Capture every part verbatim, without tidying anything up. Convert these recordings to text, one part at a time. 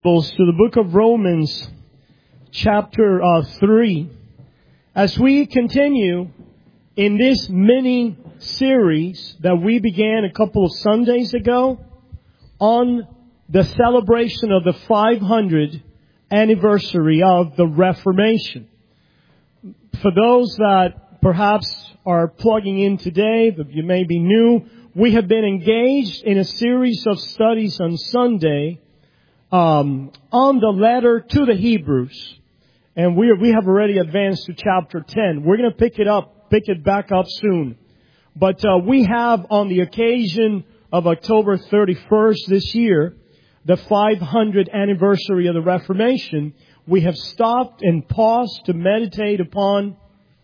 To the book of Romans, chapter uh, three. As we continue in this mini series that we began a couple of Sundays ago on the celebration of the five hundredth anniversary of the Reformation. For those that perhaps are plugging in today, that you may be new, we have been engaged in a series of studies on Sunday Um, on the letter to the Hebrews, and we are, we have already advanced to chapter ten. We're going to pick it up, pick it back up soon. But uh, we have, on the occasion of October thirty-first this year, the five hundredth anniversary of the Reformation, we have stopped and paused to meditate upon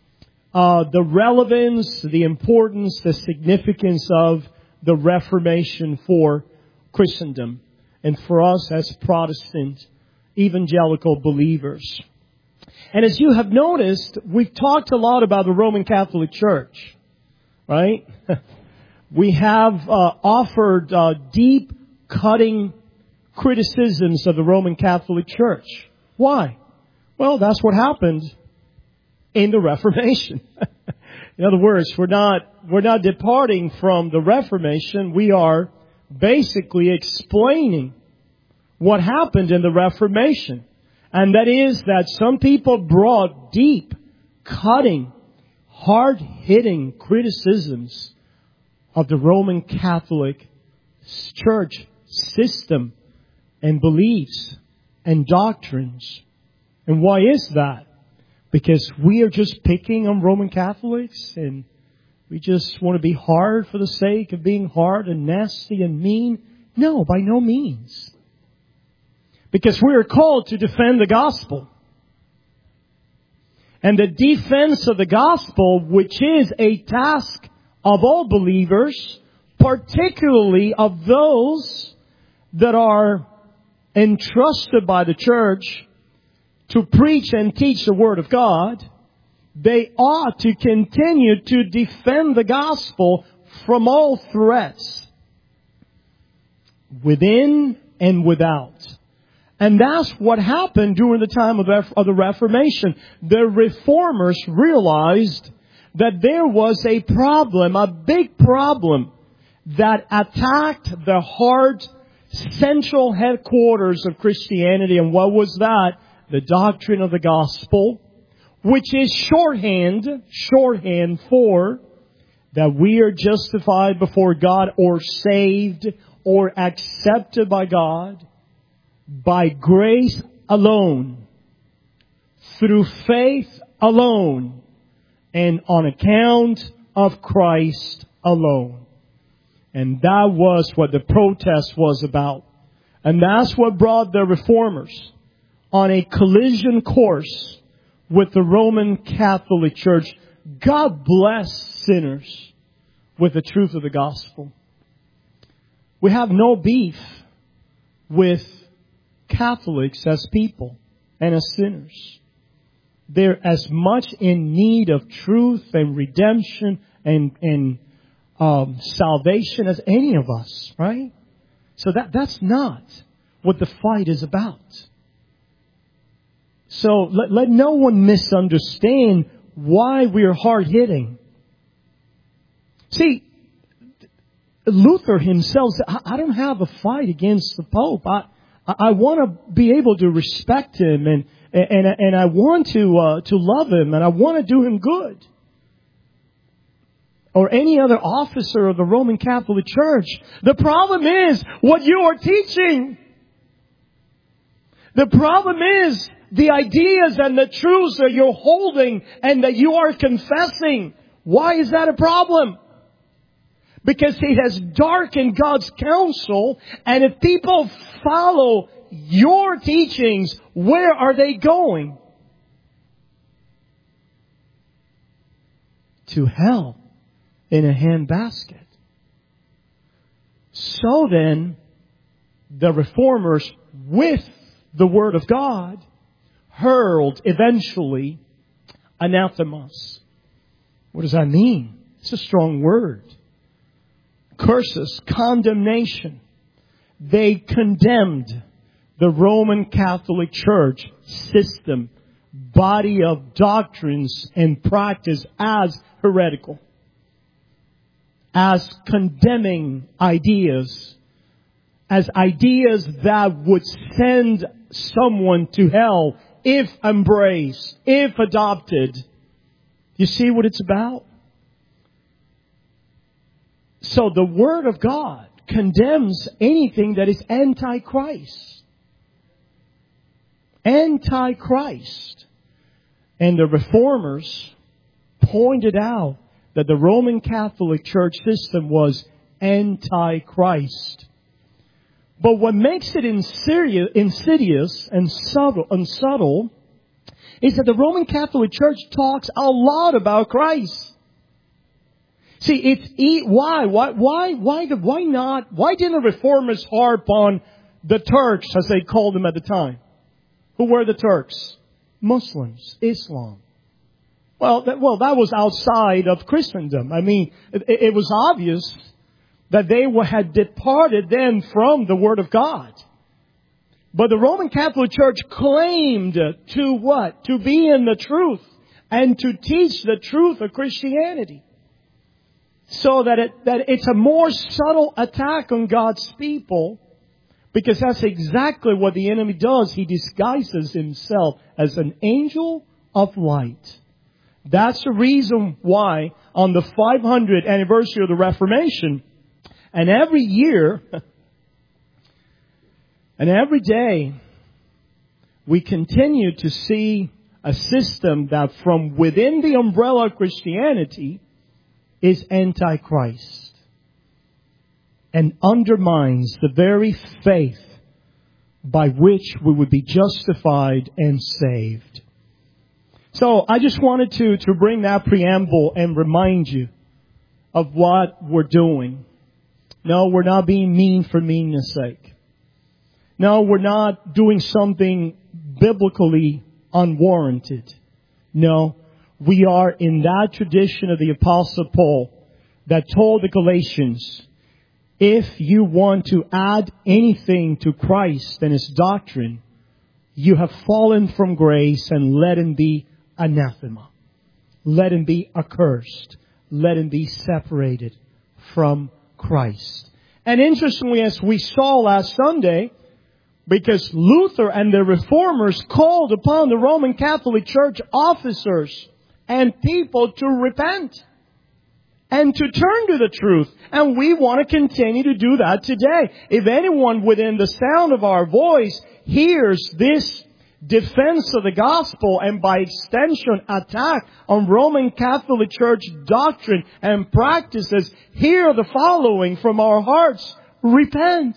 uh, the relevance, the importance, the significance of the Reformation for Christendom. And for us as Protestant evangelical believers. And as you have noticed, we've talked a lot about the Roman Catholic Church, right? We have uh, offered uh, deep, cutting criticisms of the Roman Catholic Church. Why? Well, that's what happened in the Reformation. In other words, we're not we're not departing from the Reformation. We are basically explaining what happened in the Reformation. And that is that some people brought deep, cutting, hard-hitting criticisms of the Roman Catholic Church system and beliefs and doctrines. And why is that? Because we are just picking on Roman Catholics and we just want to be hard for the sake of being hard and nasty and mean? No, by no means. Because we are called to defend the gospel. And the defense of the gospel, which is a task of all believers, particularly of those that are entrusted by the church to preach and teach the Word of God, they ought to continue to defend the gospel from all threats, within and without. And that's what happened during the time of the Reformation. The Reformers realized that there was a problem, a big problem, that attacked the heart, central headquarters of Christianity. And what was that? The doctrine of the gospel, which is shorthand, shorthand for that we are justified before God or saved or accepted by God by grace alone, through faith alone, and on account of Christ alone. And that was what the protest was about. And that's what brought the Reformers on a collision course with the Roman Catholic Church. God bless sinners with the truth of the gospel. We have no beef with Catholics as people and as sinners. They're as much in need of truth and redemption and, and um, salvation as any of us, right? So that that's not what the fight is about. So let, let no one misunderstand why we're hard-hitting. See, Luther himself said, I, I don't have a fight against the Pope. I, I want to be able to respect him and and and I want to uh, to love him and I want to do him good. Or any other officer of the Roman Catholic Church. The problem is what you are teaching. The problem is the ideas and the truths that you're holding and that you are confessing. Why is that a problem? Because it has darkened God's counsel. And if people follow your teachings, where are they going? To hell in a handbasket. So then, the Reformers, with the Word of God, hurled eventually anathemas. What does that mean? It's a strong word. Curses, condemnation. They condemned the Roman Catholic Church system, body of doctrines and practice as heretical, as condemning ideas, as ideas that would send someone to hell if embraced, if adopted. You see what it's about? So the Word of God condemns anything that is anti-Christ. Anti-Christ. And the Reformers pointed out that the Roman Catholic Church system was anti-Christ. But what makes it insidious and subtle, and subtle is that the Roman Catholic Church talks a lot about Christ. See, it's why, why, why, why, why not? Why didn't the Reformers harp on the Turks, as they called them at the time? Who were the Turks? Muslims, Islam. Well, that, well, that was outside of Christendom. I mean, it, it was obvious that they were, had departed then from the Word of God. But the Roman Catholic Church claimed to what? To be in the truth and to teach the truth of Christianity. So that it, that it's a more subtle attack on God's people, because that's exactly what the enemy does. He disguises himself as an angel of light. That's the reason why on the five hundredth anniversary of the Reformation, and every year, and every day, we continue to see a system that from within the umbrella of Christianity is anti-Christ and undermines the very faith by which we would be justified and saved. So I just wanted to, to bring that preamble and remind you of what we're doing. No, we're not being mean for meanness sake. No, we're not doing something biblically unwarranted. No, we are in that tradition of the Apostle Paul that told the Galatians, if you want to add anything to Christ and His doctrine, you have fallen from grace, and let him be anathema. Let him be accursed. Let him be separated from Christ. And interestingly, as we saw last Sunday, because Luther and the Reformers called upon the Roman Catholic Church officers and people to repent and to turn to the truth. And we want to continue to do that today. If anyone within the sound of our voice hears this defense of the gospel and by extension attack on Roman Catholic Church doctrine and practices, hear the following from our hearts: repent.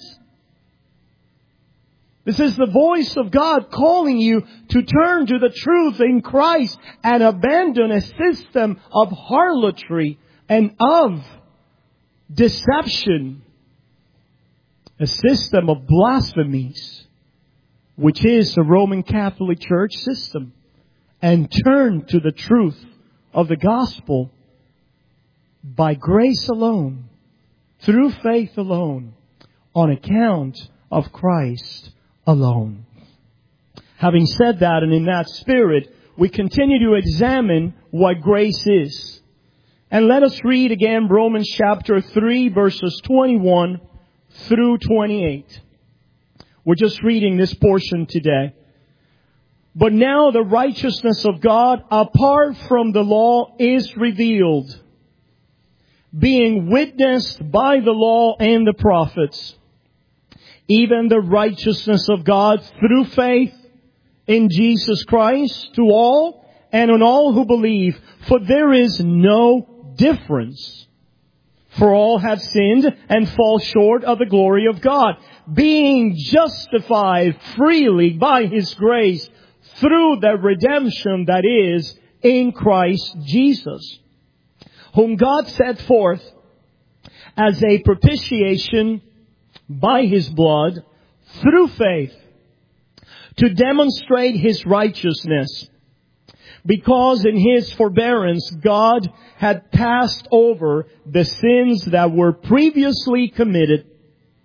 This is the voice of God calling you to turn to the truth in Christ and abandon a system of harlotry and of deception, a system of blasphemies, which is the Roman Catholic Church system, and turn to the truth of the gospel by grace alone, through faith alone, on account of Christ alone. Having said that, and in that spirit, we continue to examine what grace is. And let us read again Romans chapter three, verses twenty-one through twenty-eight. We're just reading this portion today. But now the righteousness of God apart from the law is revealed, being witnessed by the law and the prophets, even the righteousness of God through faith in Jesus Christ to all and on all who believe. For there is no difference. For all have sinned and fall short of the glory of God, being justified freely by His grace through the redemption that is in Christ Jesus, whom God set forth as a propitiation by His blood through faith to demonstrate His righteousness, because in His forbearance God had passed over the sins that were previously committed,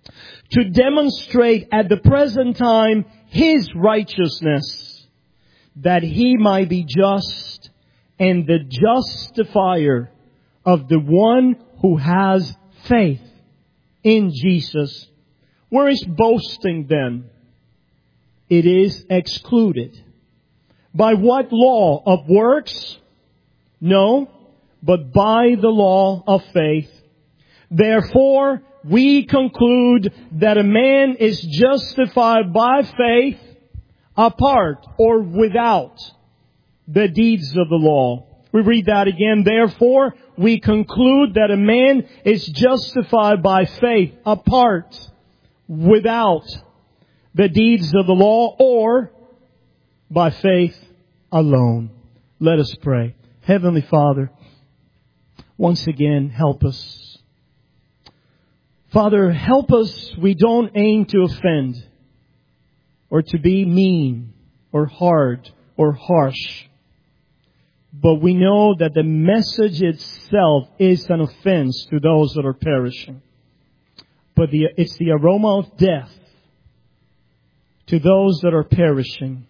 to demonstrate at the present time His righteousness, that He might be just and the justifier of the one who has faith in Jesus. Where is boasting then? It is excluded. By what law? Of works? No, but by the law of faith. Therefore, we conclude that a man is justified by faith apart or without the deeds of the law. We read that again. Therefore, we conclude that a man is justified by faith apart, without the deeds of the law, or by faith alone. Let us pray. Heavenly Father, once again, help us. Father, help us. We don't aim to offend or to be mean or hard or harsh. But we know that the message itself is an offense to those that are perishing. But the, it's the aroma of death to those that are perishing.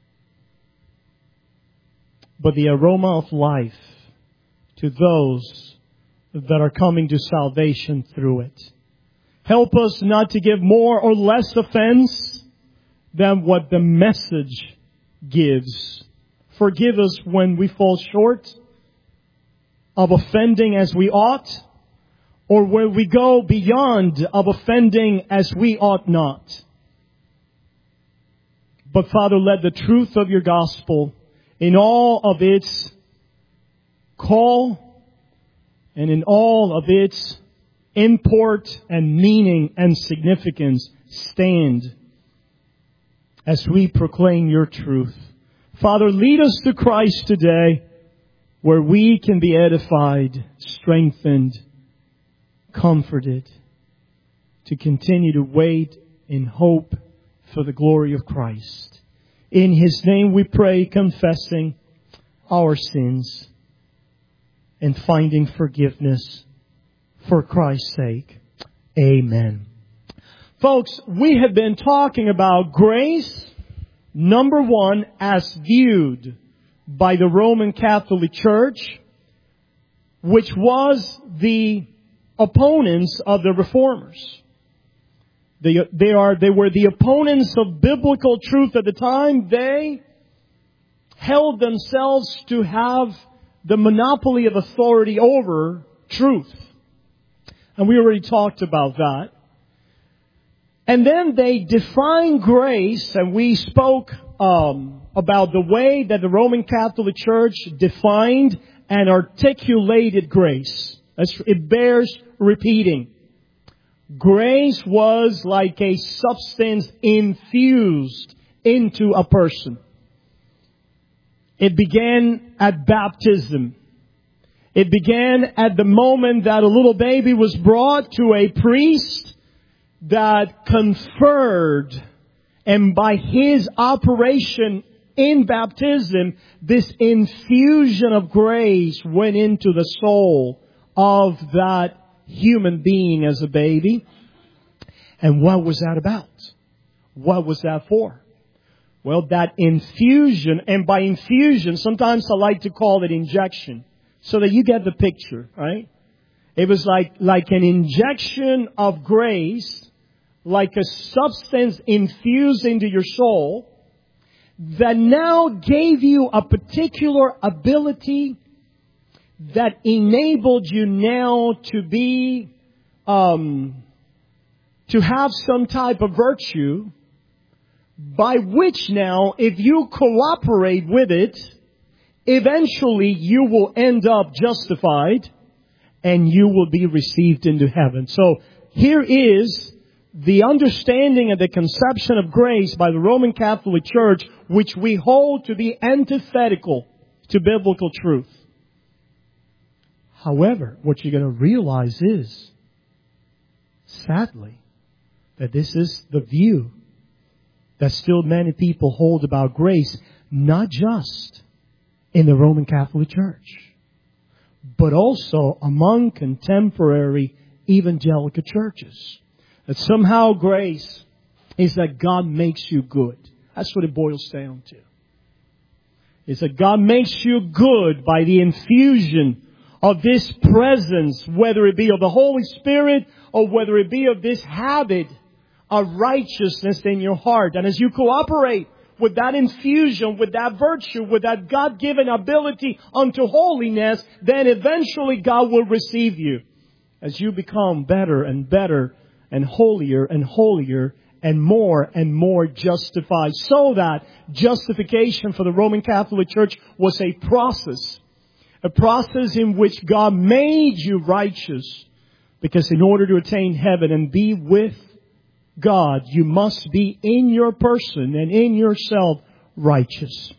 But the aroma of life to those that are coming to salvation through it. Help us not to give more or less offense than what the message gives. Forgive us when we fall short of offending as we ought, or where we go beyond of offending as we ought not. But Father, let the truth of your gospel in all of its call and in all of its import and meaning and significance stand as we proclaim your truth. Father, lead us to Christ today, where we can be edified, strengthened, comforted, to continue to wait in hope for the glory of Christ. In His name we pray, confessing our sins and finding forgiveness for Christ's sake. Amen. Folks, we have been talking about grace, number one, as viewed by the Roman Catholic Church, which was the opponents of the Reformers. They, they are, they were the opponents of biblical truth at the time. They held themselves to have the monopoly of authority over truth. And we already talked about that. And then they defined grace, and we spoke um, about the way that the Roman Catholic Church defined and articulated grace. It bears repeating. Grace was like a substance infused into a person. It began at baptism. It began at the moment that a little baby was brought to a priest that conferred, and by his operation in baptism, this infusion of grace went into the soul of that human being as a baby. And what was that about? What was that for? Well, that infusion, and by infusion, sometimes I like to call it injection, so that you get the picture, right? It was like, like an injection of grace, like a substance infused into your soul, that now gave you a particular ability that enabled you now to be, um, to have some type of virtue, by which now, if you cooperate with it, eventually you will end up justified and you will be received into heaven. So here is the understanding and the conception of grace by the Roman Catholic Church, which we hold to be antithetical to biblical truth. However, what you're going to realize is, sadly, that this is the view that still many people hold about grace, not just in the Roman Catholic Church, but also among contemporary evangelical churches. That somehow grace is that God makes you good. That's what it boils down to. It's that God makes you good by the infusion of this presence, whether it be of the Holy Spirit or whether it be of this habit of righteousness in your heart. And as you cooperate with that infusion, with that virtue, with that God-given ability unto holiness, then eventually God will receive you as you become better and better and holier and holier and more and more justified. So that justification for the Roman Catholic Church was a process. A process in which God made you righteous. Because in order to attain heaven and be with God, you must be in your person and in yourself righteous.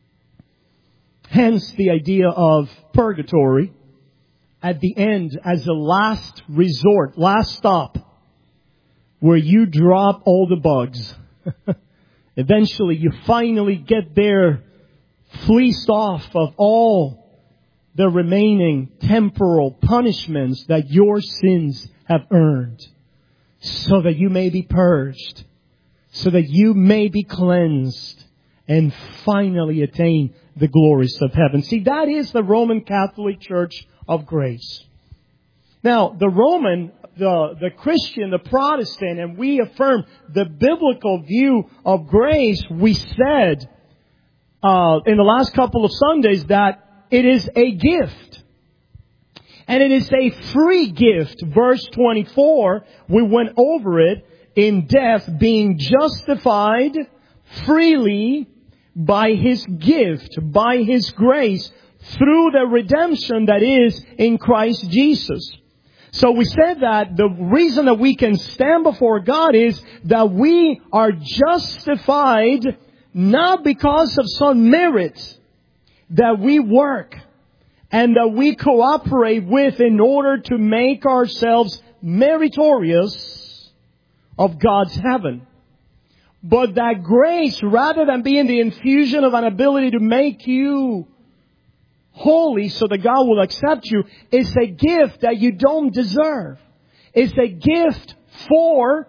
Hence the idea of purgatory at the end as a last resort, last stop, where you drop all the bugs. Eventually you finally get there fleeced off of all the remaining temporal punishments that your sins have earned, so that you may be purged, so that you may be cleansed, and finally attain the glories of heaven. See, that is the Roman Catholic Church of grace. Now, the Roman, the, the Christian, the Protestant, and we affirm the biblical view of grace, we said uh, in the last couple of Sundays that it is a gift. And it is a free gift. Verse twenty-four, we went over it in depth, being justified freely by His gift, by His grace, through the redemption that is in Christ Jesus. So we said that the reason that we can stand before God is that we are justified not because of some merit that we work and that we cooperate with in order to make ourselves meritorious of God's heaven. But that grace, rather than being the infusion of an ability to make you holy so that God will accept you, is a gift that you don't deserve. It's a gift for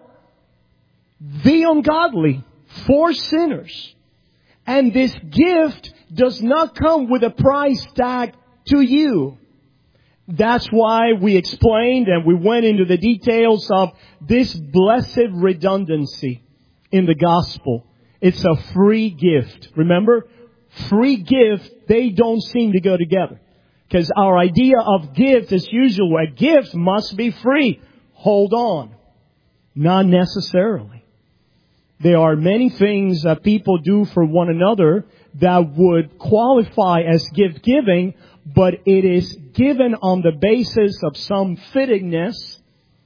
the ungodly, for sinners. And this gift does not come with a price tag to you. That's why we explained and we went into the details of this blessed redundancy in the gospel. It's a free gift. Remember? Free gift, they don't seem to go together. Because our idea of gift is usually a gift must be free. Hold on. Not necessarily. There are many things that people do for one another that would qualify as gift giving, but it is given on the basis of some fittingness,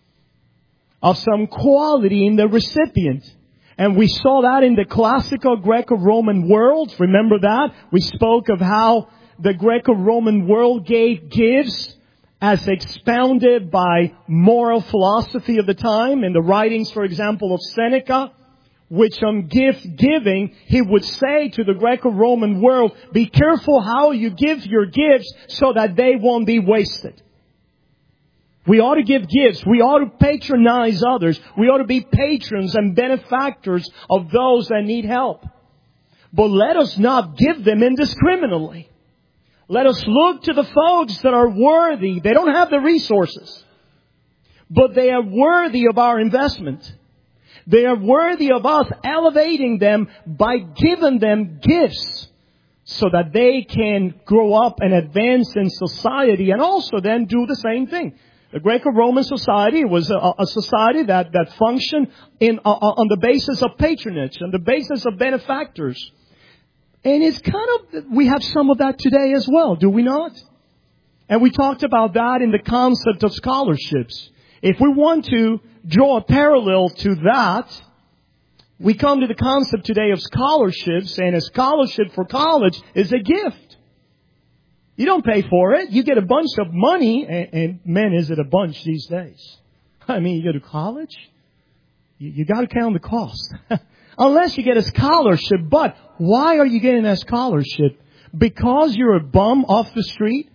of some quality in the recipient. And we saw that in the classical Greco-Roman world. Remember that? We spoke of how the Greco-Roman world gave gifts as expounded by moral philosophy of the time. In the writings, for example, of Seneca, which on gift giving, he would say to the Greco-Roman world, be careful how you give your gifts so that they won't be wasted. We ought to give gifts. We ought to patronize others. We ought to be patrons and benefactors of those that need help. But let us not give them indiscriminately. Let us look to the folks that are worthy. They don't have the resources, but they are worthy of our investment. They are worthy of us elevating them by giving them gifts so that they can grow up and advance in society and also then do the same thing. The Greco-Roman society was a, a society that, that functioned in, uh, on the basis of patronage, on the basis of benefactors. And it's kind of, we have some of that today as well, do we not? And we talked about that in the concept of scholarships. If we want to draw a parallel to that, we come to the concept today of scholarships, and a scholarship for college is a gift. You don't pay for it. You get a bunch of money, and, and man, is it a bunch these days. I mean, you go to college, you, you got to count the cost. Unless you get a scholarship. But why are you getting that scholarship? Because you're a bum off the street?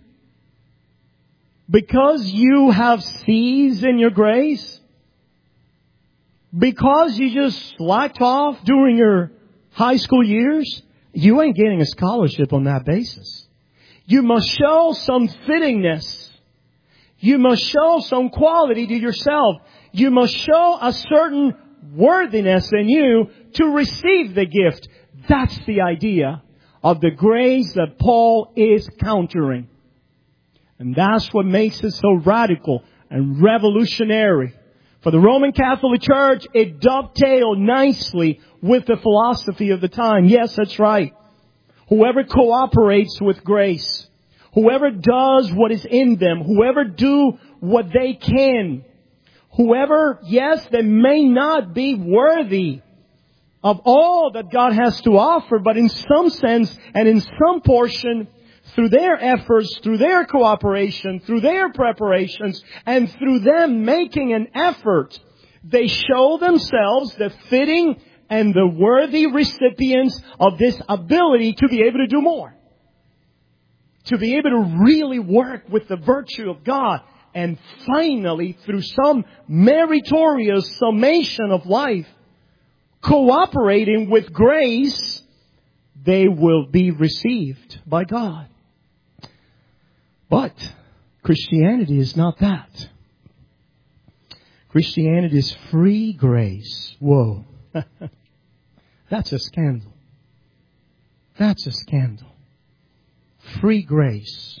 Because you have C's in your grades? Because you just slacked off during your high school years, you ain't getting a scholarship on that basis. You must show some fittingness. You must show some quality to yourself. You must show a certain worthiness in you to receive the gift. That's the idea of the grace that Paul is countering. And that's what makes it so radical and revolutionary. For the Roman Catholic Church, it dovetailed nicely with the philosophy of the time. Yes, that's right. Whoever cooperates with grace, whoever does what is in them, whoever do what they can, whoever, yes, they may not be worthy of all that God has to offer, but in some sense and in some portion, through their efforts, through their cooperation, through their preparations, and through them making an effort, they show themselves the fitting and the worthy recipients of this ability to be able to do more. To be able to really work with the virtue of God. And finally, through some meritorious summation of life, cooperating with grace, they will be received by God. But Christianity is not that. Christianity is free grace. Whoa. That's a scandal. That's a scandal. Free grace.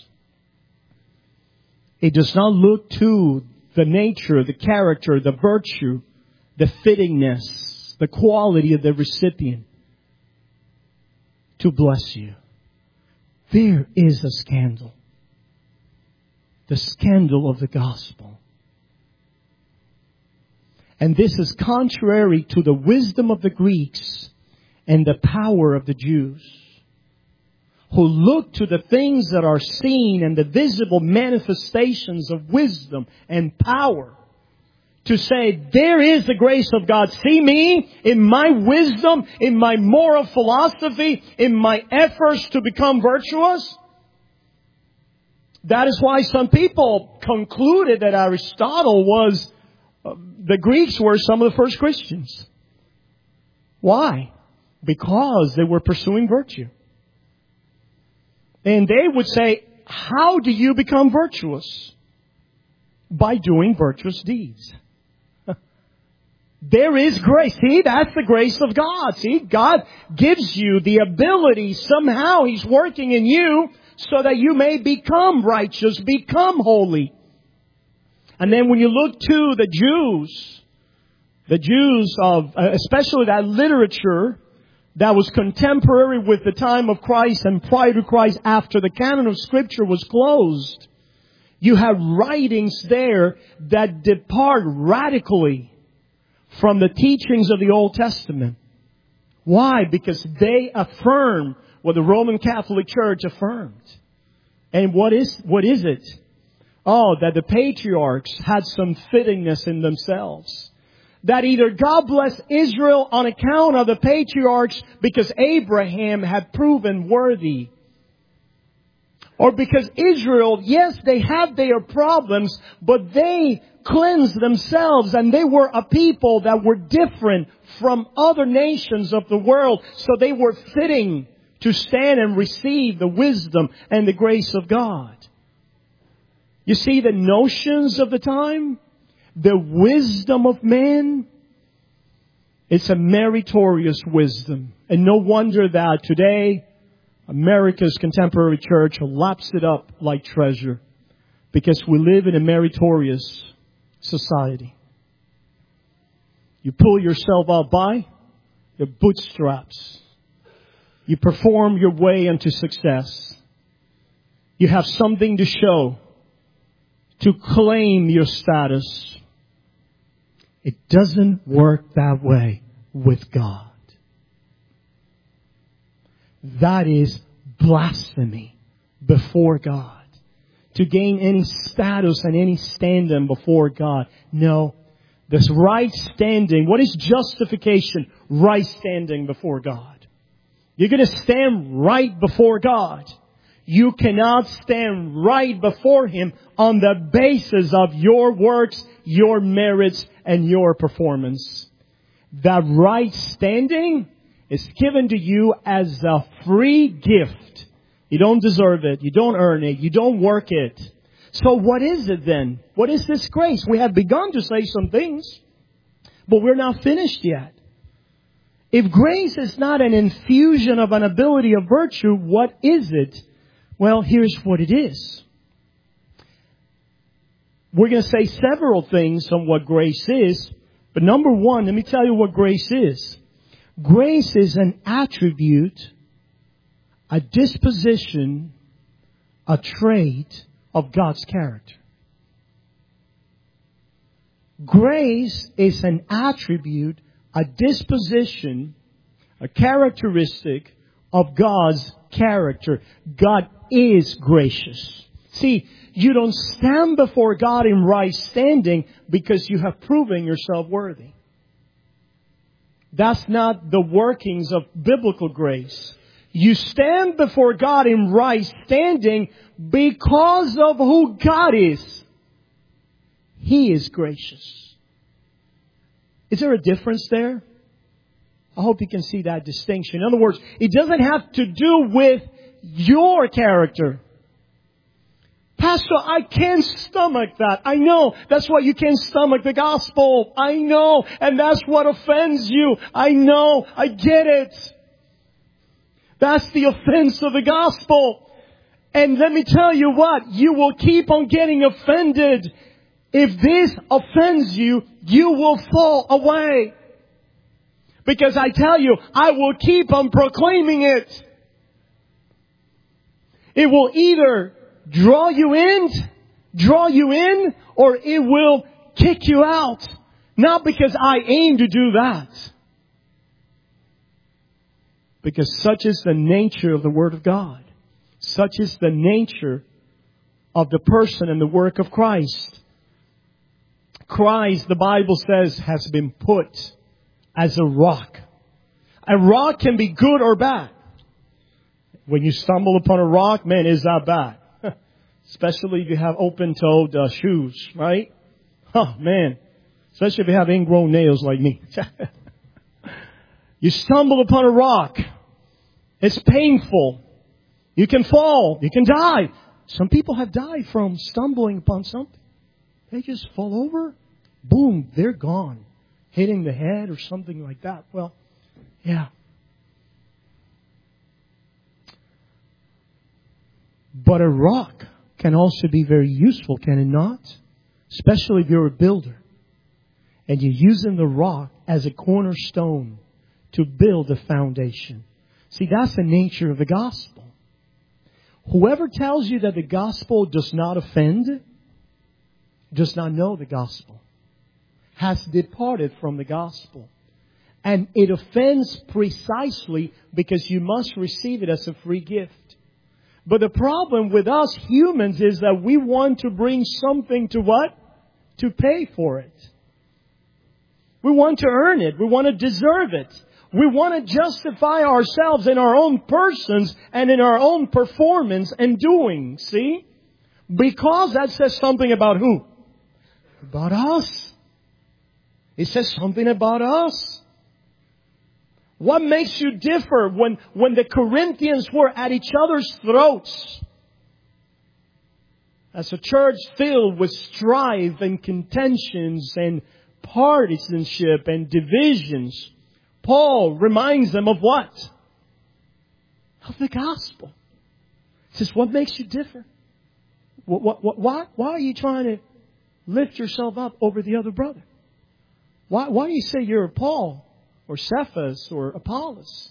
It does not look to the nature, the character, the virtue, the fittingness, the quality of the recipient to bless you. There is a scandal. The scandal of the gospel. And this is contrary to the wisdom of the Greeks and the power of the Jews, who look to the things that are seen and the visible manifestations of wisdom and power to say, there is the grace of God. See me in my wisdom, in my moral philosophy, in my efforts to become virtuous. That is why some people concluded that Aristotle was, uh, the Greeks were some of the first Christians. Why? Because they were pursuing virtue. And they would say, how do you become virtuous? By doing virtuous deeds. There is grace. See, that's the grace of God. See, God gives you the ability. Somehow He's working in you so that you may become righteous, become holy. And then when you look to the Jews, the Jews of, especially that literature that was contemporary with the time of Christ and prior to Christ, after the canon of Scripture was closed, you have writings there that depart radically from the teachings of the Old Testament. Why? Because they affirm what the Roman Catholic Church affirmed. And what is, what is it? Oh, that the patriarchs had some fittingness in themselves. That either God blessed Israel on account of the patriarchs because Abraham had proven worthy. Or because Israel, yes, they had their problems, but they cleansed themselves and they were a people that were different from other nations of the world. So they were fitting to stand and receive the wisdom and the grace of God. You see the notions of the time? The wisdom of man? It's a meritorious wisdom. And no wonder that today America's contemporary church laps it up like treasure. Because we live in a meritorious society. You pull yourself up by your bootstraps. You perform your way into success. You have something to show to claim your status. It doesn't work that way with God. That is blasphemy before God. To gain any status and any standing before God. No. This right standing. What is justification? Right standing before God. You're going to stand right before God. You cannot stand right before Him on the basis of your works, your merits, and your performance. That right standing is given to you as a free gift. You don't deserve it. You don't earn it. You don't work it. So what is it then? What is this grace? We have begun to say some things, but we're not finished yet. If grace is not an infusion of an ability of virtue, what is it? Well, here's what it is. We're going to say several things on what grace is. But number one, let me tell you what grace is. Grace is an attribute, a disposition, a trait of God's character. Grace is an attribute, a disposition, a characteristic of God's character. God is gracious. See, you don't stand before God in right standing because you have proven yourself worthy. That's not the workings of biblical grace. You stand before God in right standing because of who God is. He is gracious. Is there a difference there? I hope you can see that distinction. In other words, it doesn't have to do with your character. Pastor, I can't stomach that. I know. That's why you can't stomach the gospel. I know. And that's what offends you. I know. I get it. That's the offense of the gospel. And let me tell you what, you will keep on getting offended. If this offends you, you will fall away. Because I tell you, I will keep on proclaiming it. It will either draw you in, draw you in, or it will kick you out. Not because I aim to do that. Because such is the nature of the Word of God. Such is the nature of the person and the work of Christ. Christ, the Bible says, has been put as a rock. A rock can be good or bad. When you stumble upon a rock, man, is that bad? Especially if you have open-toed uh, shoes, right? Oh, man. Especially if you have ingrown nails like me. You stumble upon a rock. It's painful. You can fall. You can die. Some people have died from stumbling upon something. They just fall over. Boom, they're gone. Hitting the head or something like that. Well, yeah. But a rock can also be very useful, can it not? Especially if you're a builder. And you're using the rock as a cornerstone to build a foundation. See, that's the nature of the gospel. Whoever tells you that the gospel does not offend, does not know the gospel, has departed from the gospel. And it offends precisely because you must receive it as a free gift. But the problem with us humans is that we want to bring something to what? To pay for it. We want to earn it. We want to deserve it. We want to justify ourselves in our own persons and in our own performance and doing. See? Because that says something about who? About us. It says something about us. What makes you differ when, when the Corinthians were at each other's throats? As a church filled with strife and contentions and partisanship and divisions, Paul reminds them of what? Of the gospel. He says, what makes you differ? What, what, what, why, why are you trying to lift yourself up over the other brother? Why, why do you say you're Paul or Cephas or Apollos?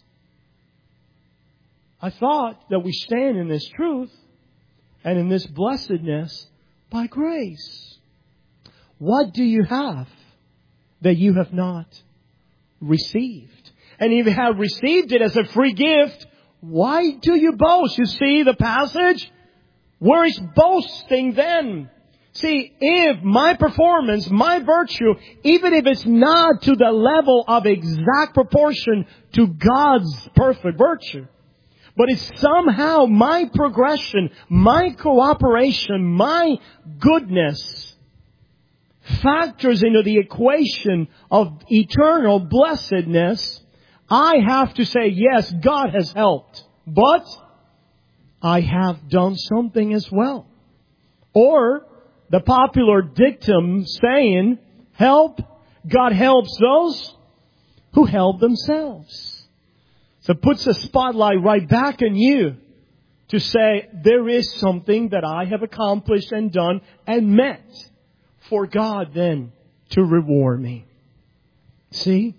I thought that we stand in this truth and in this blessedness by grace. What do you have that you have not received? And if you have received it as a free gift, why do you boast? You see the passage? Where is boasting then? See, if my performance, my virtue, even if it's not to the level of exact proportion to God's perfect virtue, but it's somehow my progression, my cooperation, my goodness factors into the equation of eternal blessedness, I have to say, yes, God has helped. But I have done something as well. Or the popular dictum saying, help, God helps those who help themselves. So it puts a spotlight right back on you to say, there is something that I have accomplished and done and met for God then to reward me. See?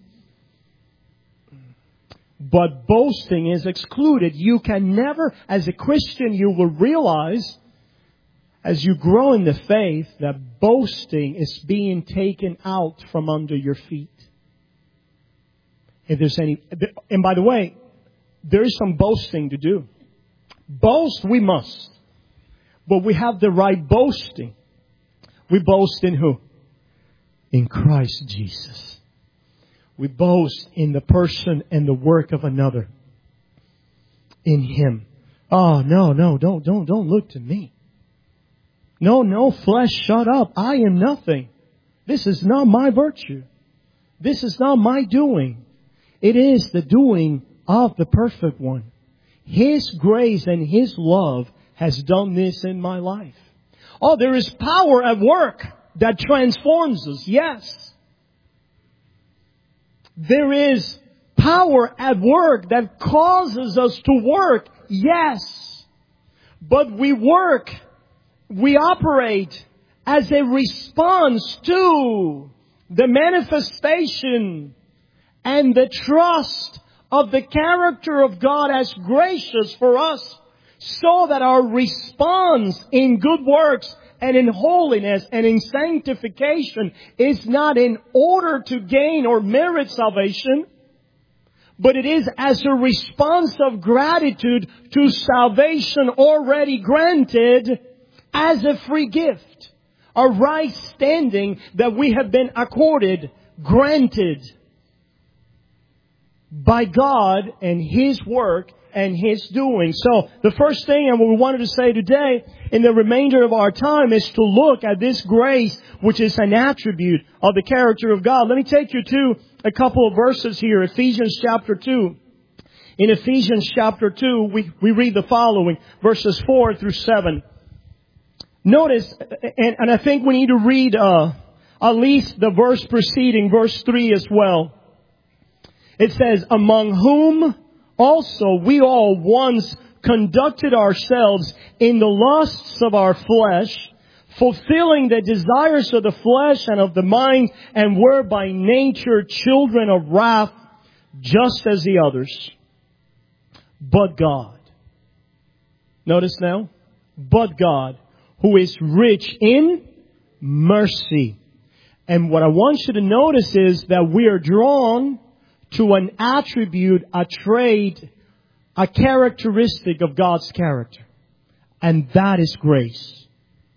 But boasting is excluded. You can never, as a Christian, you will realize as you grow in the faith that boasting is being taken out from under your feet. If there's any, and by the way, there is some boasting to do. Boast we must. But we have the right boasting. We boast in who? In Christ Jesus. We boast in the person and the work of another. In Him. Oh, no, no, don't, don't, don't look to me. No, no, flesh, shut up. I am nothing. This is not my virtue. This is not my doing. It is the doing of the perfect one. His grace and His love has done this in my life. Oh, there is power at work that transforms us. Yes. There is power at work that causes us to work. Yes. But we work, we operate as a response to the manifestation and the trust of the character of God as gracious for us, so that our response in good works and in holiness and in sanctification is not in order to gain or merit salvation, but it is as a response of gratitude to salvation already granted as a free gift. A right standing that we have been accorded, granted by God and His work and His doing. So the first thing and what we wanted to say today in the remainder of our time is to look at this grace, which is an attribute of the character of God. Let me take you to a couple of verses here. Ephesians chapter two. In Ephesians chapter two, we, we read the following, verses four through seven. Notice, and, and I think we need to read uh, at least the verse preceding, verse three as well. It says, among whom also we all once conducted ourselves in the lusts of our flesh, fulfilling the desires of the flesh and of the mind, and were by nature children of wrath, just as the others. But God. Notice now. But God, who is rich in mercy. And what I want you to notice is that we are drawn to an attribute, a trait, a characteristic of God's character. And that is grace.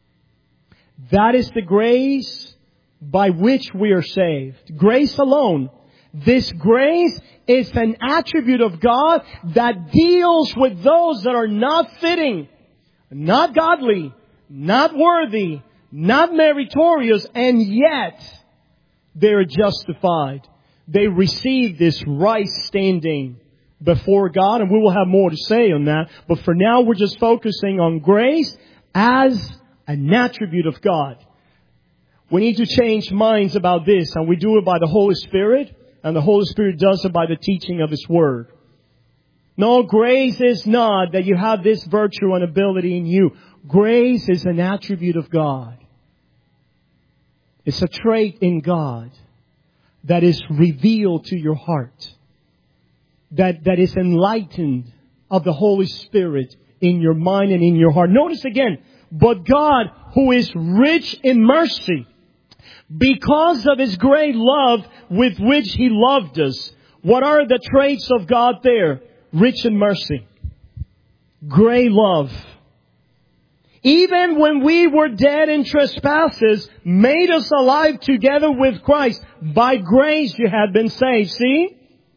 That is the grace by which we are saved. Grace alone. This grace is an attribute of God that deals with those that are not fitting, not godly, not worthy, not meritorious, and yet they are justified. They receive this right standing before God, and we will have more to say on that. But for now, we're just focusing on grace as an attribute of God. We need to change minds about this, and we do it by the Holy Spirit, and the Holy Spirit does it by the teaching of His Word. No, grace is not that you have this virtue and ability in you. Grace is an attribute of God. It's a trait in God that is revealed to your heart. That, that is enlightened of the Holy Spirit in your mind and in your heart. Notice again, but God, who is rich in mercy, because of His great love with which He loved us. What are the traits of God there? Rich in mercy. Great love. Even when we were dead in trespasses, made us alive together with Christ. By grace you have been saved. See?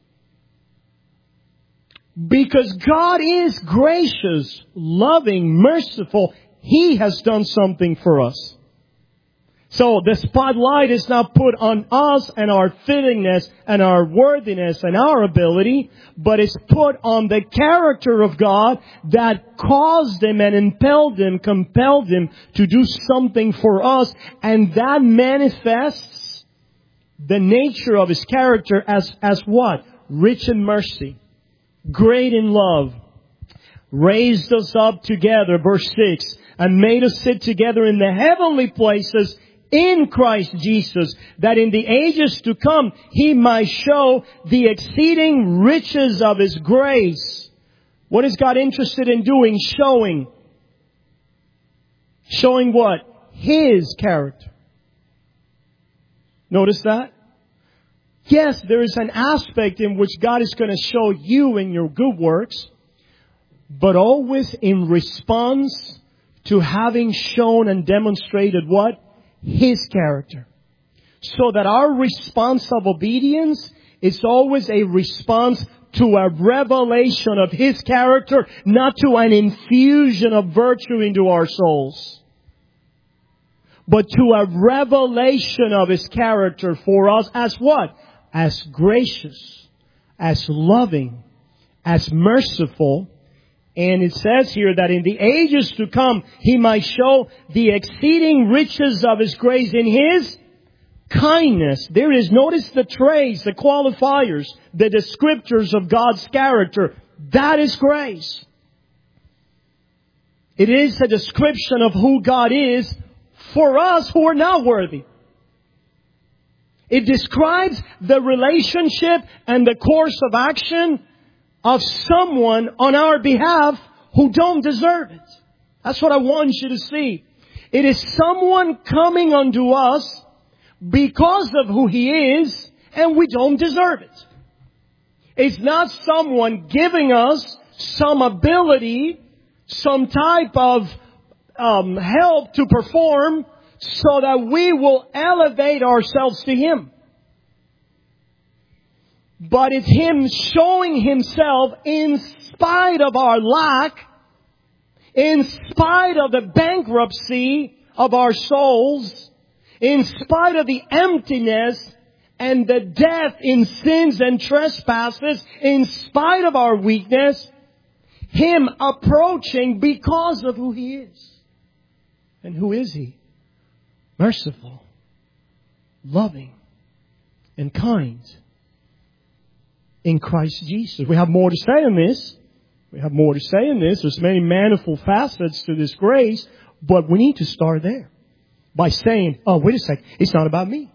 Because God is gracious, loving, merciful. He has done something for us. So the spotlight is not put on us and our fittingness and our worthiness and our ability, but it's put on the character of God that caused Him and impelled Him, compelled Him to do something for us. And that manifests the nature of His character as, as what? Rich in mercy, great in love, raised us up together, verse six, and made us sit together in the heavenly places in Christ Jesus, that in the ages to come He might show the exceeding riches of His grace. What is God interested in doing? Showing. Showing what? His character. Notice that? Yes, there is an aspect in which God is going to show you in your good works, but always in response to having shown and demonstrated what? His character. So that our response of obedience is always a response to a revelation of His character, not to an infusion of virtue into our souls, but to a revelation of His character for us as what? As gracious, as loving, as merciful. And it says here that in the ages to come, He might show the exceeding riches of His grace in His kindness. There is, notice the traits, the qualifiers, the descriptors of God's character. That is grace. It is a description of who God is for us who are not worthy. It describes the relationship and the course of action of someone on our behalf who don't deserve it. That's what I want you to see. It is someone coming unto us because of who He is, and we don't deserve it. It's not someone giving us some ability, some type of um, help to perform so that we will elevate ourselves to Him. But it's Him showing Himself in spite of our lack, in spite of the bankruptcy of our souls, in spite of the emptiness and the death in sins and trespasses, in spite of our weakness, Him approaching because of who He is. And who is He? Merciful, loving, and kind. In Christ Jesus. We have more to say on this. We have more to say on this. There's many manifold facets to this grace, but we need to start there by saying, oh, wait a second, it's not about me.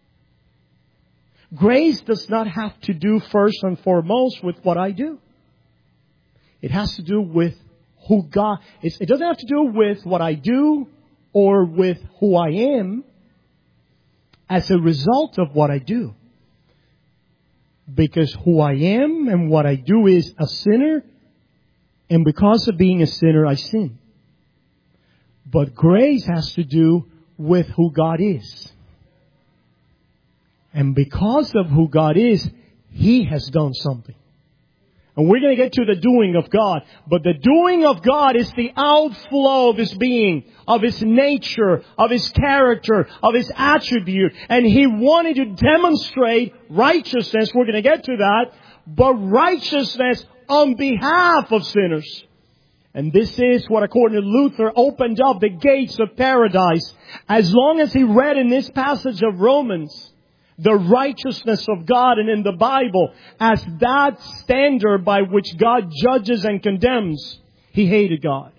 Grace does not have to do first and foremost with what I do. It has to do with who God is. It doesn't have to do with what I do or with who I am as a result of what I do. Because who I am and what I do is a sinner. And because of being a sinner, I sin. But grace has to do with who God is. And because of who God is, He has done something. And we're going to get to the doing of God. But the doing of God is the outflow of His being, of His nature, of His character, of His attribute. And He wanted to demonstrate righteousness. We're going to get to that. But righteousness on behalf of sinners. And this is what, according to Luther, opened up the gates of paradise. As long as he read in this passage of Romans the righteousness of God and in the Bible as that standard by which God judges and condemns, he hated God.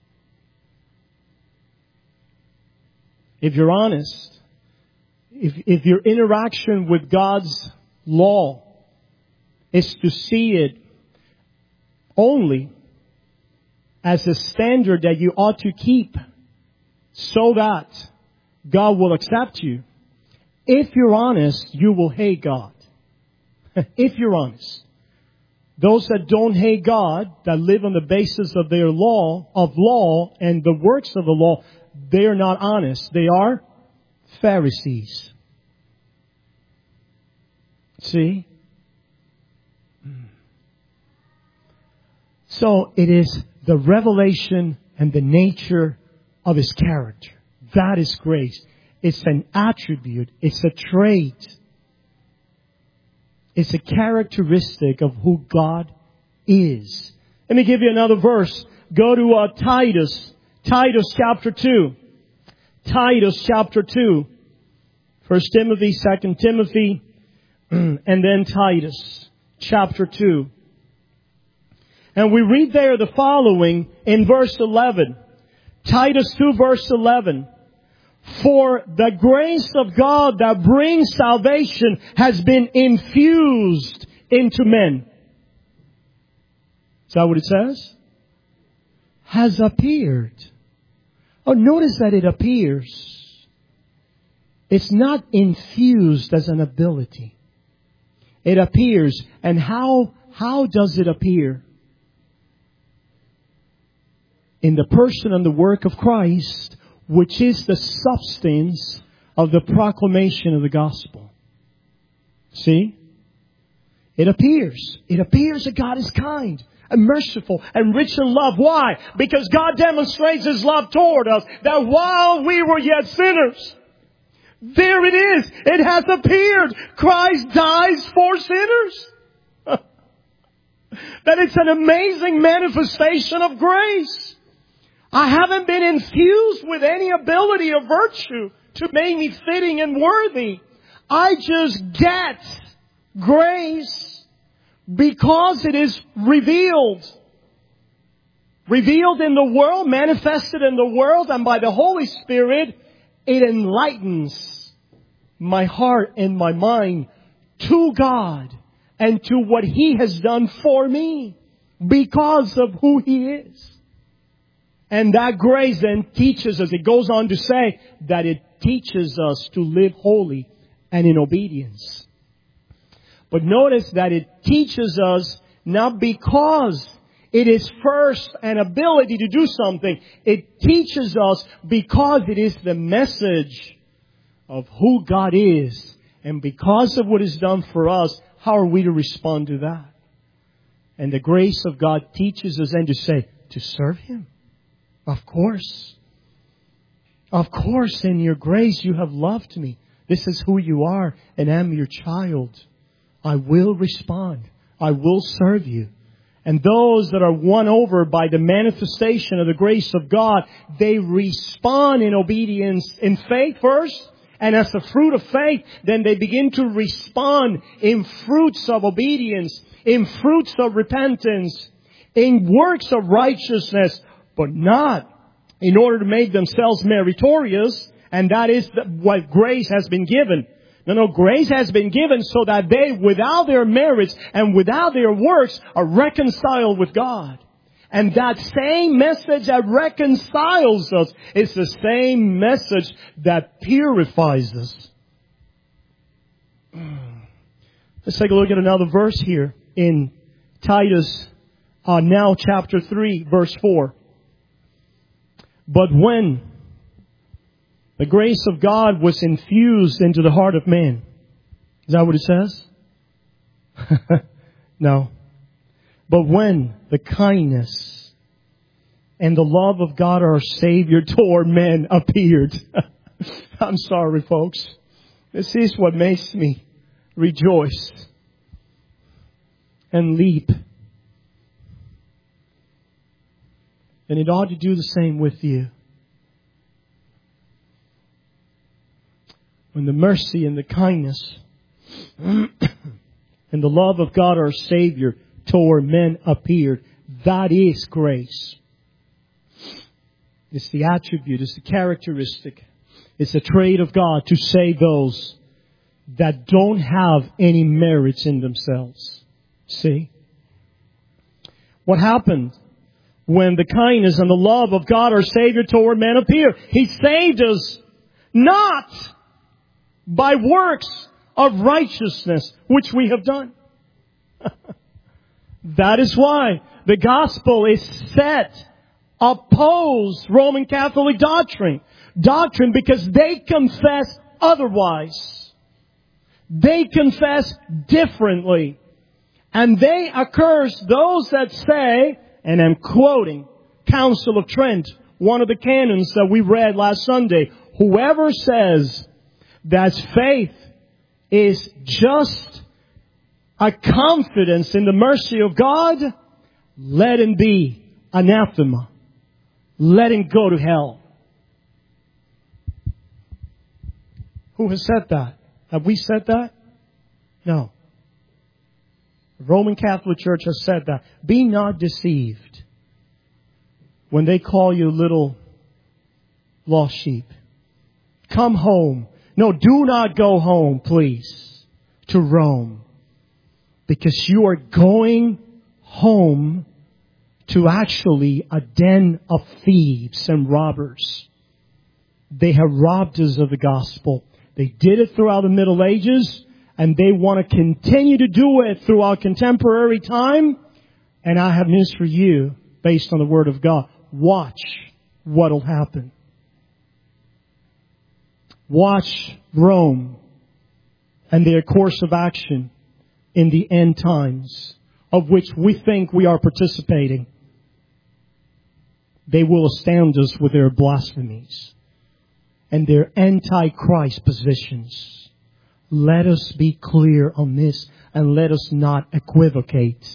If you're honest, if, if your interaction with God's law is to see it only as a standard that you ought to keep so that God will accept you, if you're honest, you will hate God. If you're honest. Those that don't hate God, that live on the basis of their law, of law and the works of the law, they are not honest. They are Pharisees. See? So it is the revelation and the nature of His character. That is grace. It's an attribute. It's a trait. It's a characteristic of who God is. Let me give you another verse. Go to uh, Titus. Titus chapter two. Titus chapter two. First Timothy, Second Timothy, and then Titus chapter two. And we read there the following in verse eleven. Titus two verse eleven. For the grace of God that brings salvation has been infused into men. Is that what it says? Has appeared. Oh, notice that it appears. It's not infused as an ability. It appears. And how, how does it appear? In the person and the work of Christ, which is the substance of the proclamation of the gospel. See? It appears. It appears that God is kind and merciful and rich in love. Why? Because God demonstrates His love toward us, that while we were yet sinners, there it is. It has appeared. Christ dies for sinners. That it's an amazing manifestation of grace. I haven't been infused with any ability or virtue to make me fitting and worthy. I just get grace because it is revealed. Revealed in the world, manifested in the world, and by the Holy Spirit, it enlightens my heart and my mind to God and to what He has done for me because of who He is. And that grace then teaches us, it goes on to say that it teaches us to live holy and in obedience. But notice that it teaches us not because it is first an ability to do something. It teaches us because it is the message of who God is. And because of what is done for us, how are we to respond to that? And the grace of God teaches us then to say, to serve Him. Of course. Of course, in your grace you have loved me. This is who you are, and I'm your child. I will respond. I will serve you. And those that are won over by the manifestation of the grace of God, they respond in obedience in faith first. And as a fruit of faith, then they begin to respond in fruits of obedience, in fruits of repentance, in works of righteousness, but not in order to make themselves meritorious. And that is what grace has been given. No, no, grace has been given so that they, without their merits and without their works, are reconciled with God. And that same message that reconciles us is the same message that purifies us. Let's take a look at another verse here in Titus, uh, now chapter three, verse four. But when the grace of God was infused into the heart of man. Is that what it says? No. But when the kindness and the love of God our Savior toward men appeared. I'm sorry, folks. This is what makes me rejoice and leap. And it ought to do the same with you. When the mercy and the kindness and the love of God our Savior toward men appeared, that is grace. It's the attribute, it's the characteristic, it's the trait of God to save those that don't have any merits in themselves. See? What happened when the kindness and the love of God our Savior toward men appeared? He saved us not by works of righteousness which we have done. That is why the gospel is set opposed Roman Catholic doctrine. Doctrine because they confess otherwise. They confess differently. And they accuse those that say, and I'm quoting Council of Trent, one of the canons that we read last Sunday, whoever says that faith is just a confidence in the mercy of God, let him be anathema. Let him go to hell. Who has said that? Have we said that? No. The Roman Catholic Church has said that. Be not deceived when they call you little lost sheep. Come home. No, do not go home, please, to Rome. Because you are going home to actually a den of thieves and robbers. They have robbed us of the gospel. They did it throughout the Middle Ages, and they want to continue to do it throughout contemporary time. And I have news for you based on the Word of God. Watch what will happen. Watch Rome and their course of action in the end times, of which we think we are participating. They will astound us with their blasphemies and their anti-Christ positions. Let us be clear on this and let us not equivocate,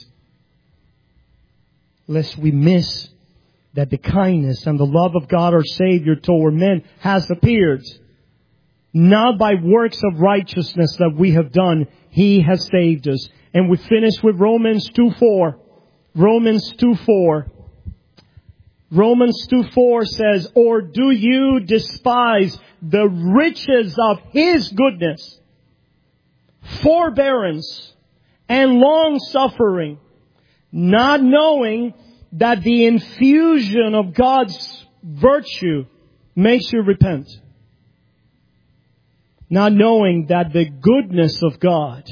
lest we miss that the kindness and the love of God our Savior toward men has appeared. Not by works of righteousness that we have done, He has saved us. And we finish with Romans two four. Romans two four. Romans two four says, or do you despise the riches of His goodness, forbearance, and long suffering, not knowing that the infusion of God's virtue makes you repent? Not knowing that the goodness of God,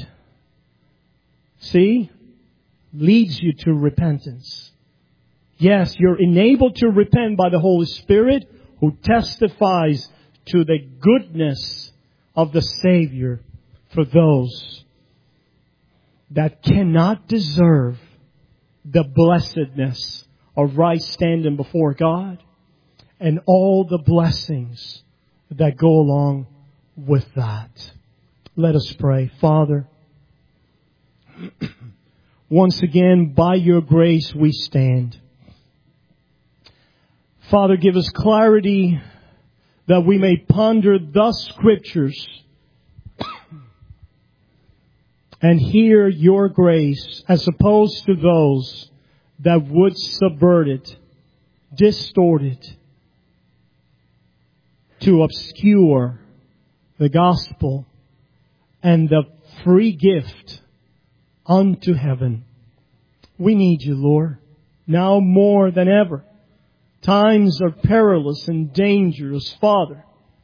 see, leads you to repentance. Yes, you're enabled to repent by the Holy Spirit, who testifies to the goodness of the Savior for those that cannot deserve the blessedness of right standing before God and all the blessings that go along with that. Let us pray. Father, once again, by your grace we stand. Father, give us clarity that we may ponder the Scriptures and hear your grace as opposed to those that would subvert it, distort it, to obscure the gospel and the free gift unto heaven. We need you, Lord, now more than ever. Times are perilous and dangerous, Father.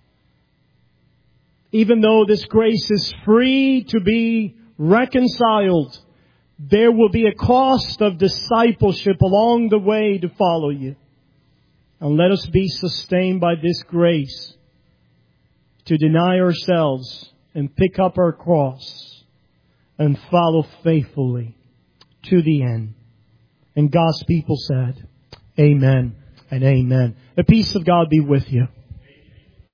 Even though this grace is free to be reconciled, there will be a cost of discipleship along the way to follow you. And let us be sustained by this grace to deny ourselves and pick up our cross and follow faithfully to the end. And God's people said, Amen and amen. The peace of God be with you.